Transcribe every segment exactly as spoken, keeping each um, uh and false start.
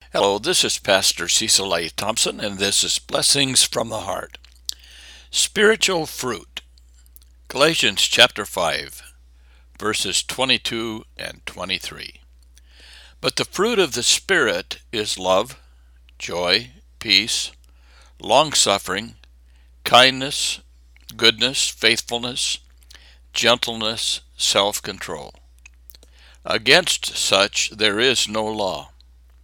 Hello, this is Pastor Cecil A. Thompson, and this is Blessings from the Heart. Spiritual fruit. Galatians chapter five, verses twenty-two and twenty-three. But the fruit of the Spirit is love, joy, peace, long-suffering, kindness, goodness, faithfulness, gentleness, self-control. Against such there is no law.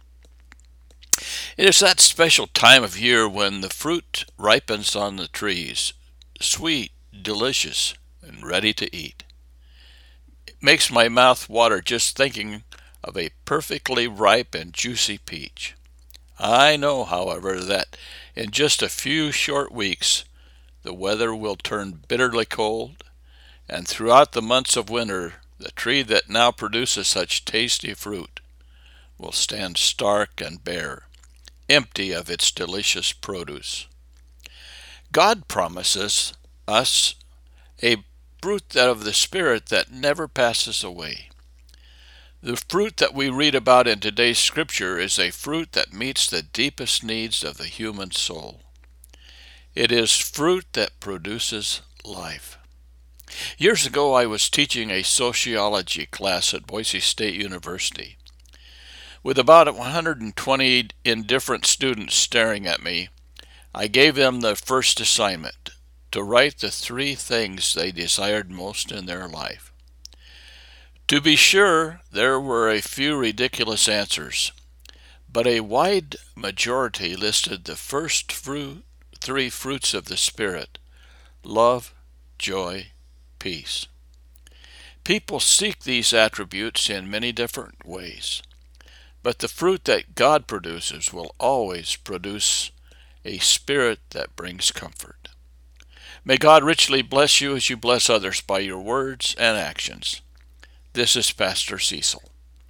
It is that special time of year when the fruit ripens on the trees, sweet, delicious, and ready to eat. It makes my mouth water just thinking of a perfectly ripe and juicy peach. I know, however, that in just a few short weeks the weather will turn bitterly cold, and throughout the months of winter the tree that now produces such tasty fruit will stand stark and bare, empty of its delicious produce. God promises us a fruit of the Spirit that never passes away. The fruit that we read about in today's scripture is a fruit that meets the deepest needs of the human soul. It is fruit that produces life. Years ago, I was teaching a sociology class at Boise State University. With about one hundred twenty indifferent students staring at me, I gave them the first assignment, to write the three things they desired most in their life. To be sure, there were a few ridiculous answers, but a wide majority listed the first fruit, three fruits of the Spirit: love, joy, peace. People seek these attributes in many different ways. But the fruit that God produces will always produce a spirit that brings comfort. May God richly bless you as you bless others by your words and actions. This is Pastor Cecil.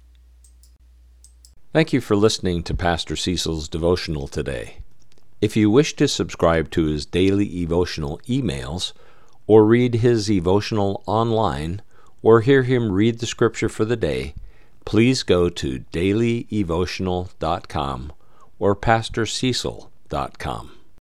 Thank you for listening to Pastor Cecil's devotional today. If you wish to subscribe to his daily devotional emails, or read his devotional online, or hear him read the scripture for the day, please go to daily devotional dot com or pastor cecil dot com.